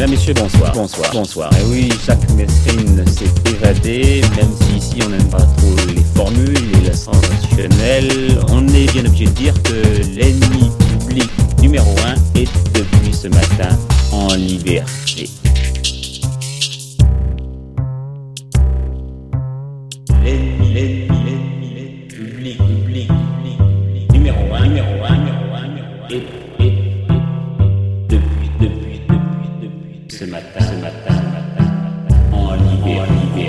Mesdames, Messieurs, bonsoir, bonsoir, bonsoir. Et oui, chaque mesrine s'est évadé, même si ici on n'aime pas trop les formules et la sensationnelle, on est bien obligé de dire que l'ennemi public numéro 1 est depuis ce matin en liberté. L'ennemi public numéro 1 est depuis ce matin en liberté.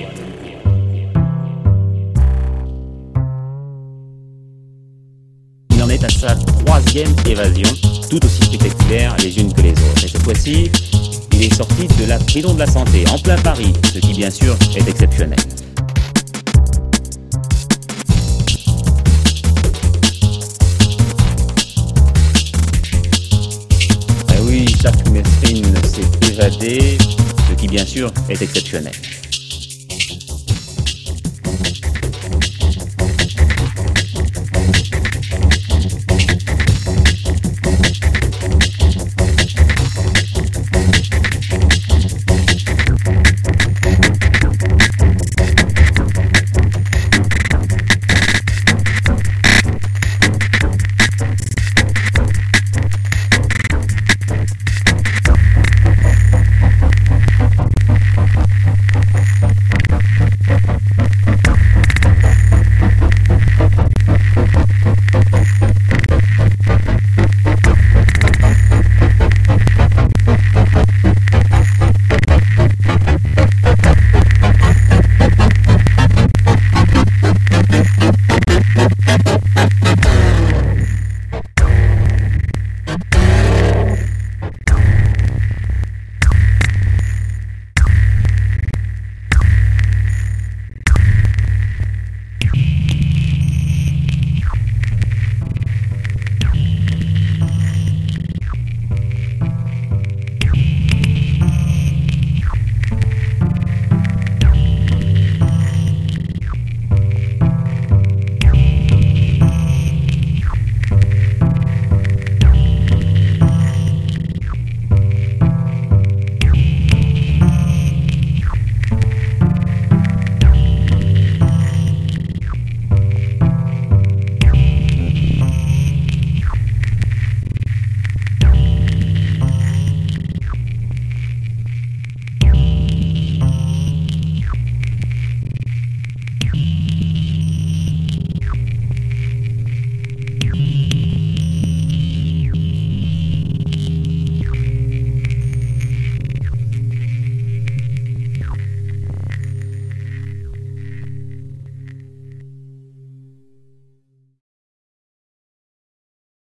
Il en est à sa troisième évasion, tout aussi spectaculaire les unes que les autres. Et cette fois-ci, il est sorti de la prison de la Santé, en plein Paris, ce qui bien sûr est exceptionnel. Oui, chaque mesrine s'est évadé, ce qui bien sûr est exceptionnel.